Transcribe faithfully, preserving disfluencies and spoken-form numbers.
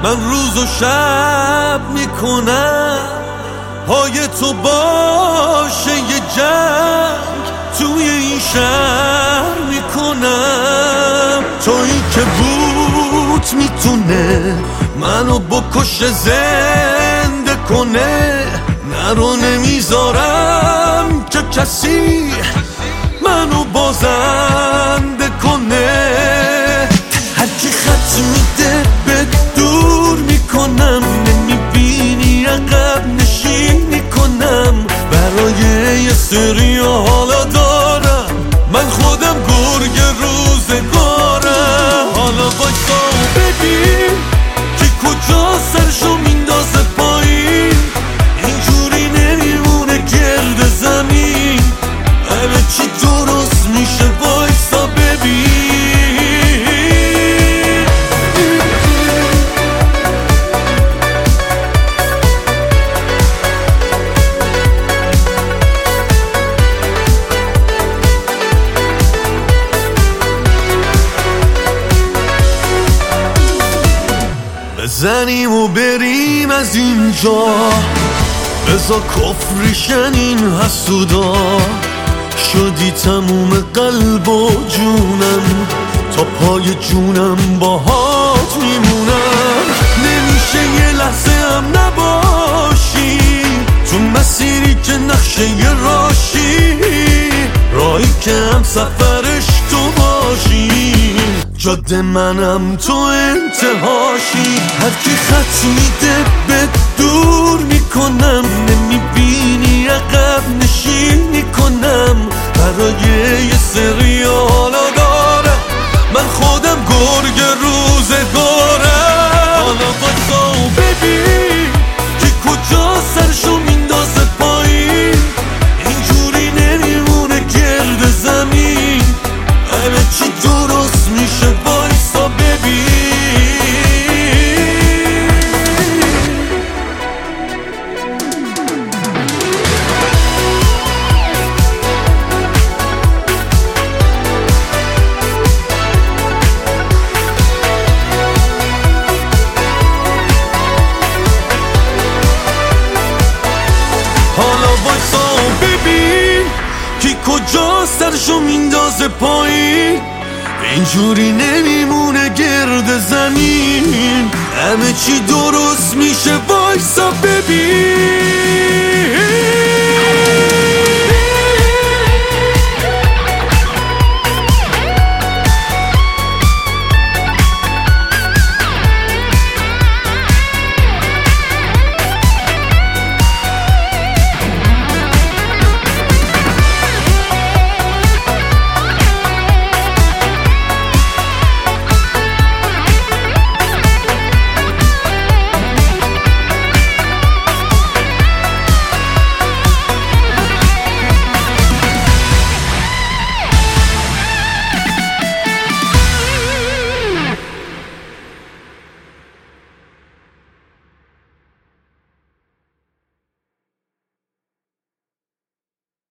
من روز و شب میکنم پای تو باشه یه جنگ توی این شهر میکنم. تویی که بود میتونه منو بکشه زنده کنه، نرو نمیذارم که کسی منو بازنده کنه. هر کی خط میده به دور میکنم، نمیبینی عقب نشینی کنم. برای یه سری حالا دارم من خودم گرگ روزگارم. حالا بایستا و ببین که کجا سرشو میندازه پایین، اینجوری نمیمونه گرد زمین. همه چی درست میشه وایستا ببین. بزنیم و بریم از اینجا، بزا کفریشن این حسودا. شدی تموم قلب و جونم، تا پای جونم باهات میمونم. نمیشه یه لحظه هم نباشی تو مسیری که نقشه یه راشی، راهی که هم سفرش تو باشی، جاده منم تو انتهاشی. هر کی خط میده به دور میکنم، نمیبینی عقب نشینی کنم. برای یه سری حالا دارم من خودم گرگ روزگارم. حالا بایستا و ببین که کجا سرشو میندازه پایین، اینجوری نمیمونه گرد زمین. همه چی درست میشه وایستا ببین. حالا وایستا و ببین کی کجا سرشو میندازه پایین، اینجوری نمیمونه گرد زمین. همه چی درست میشه وایستا ببین.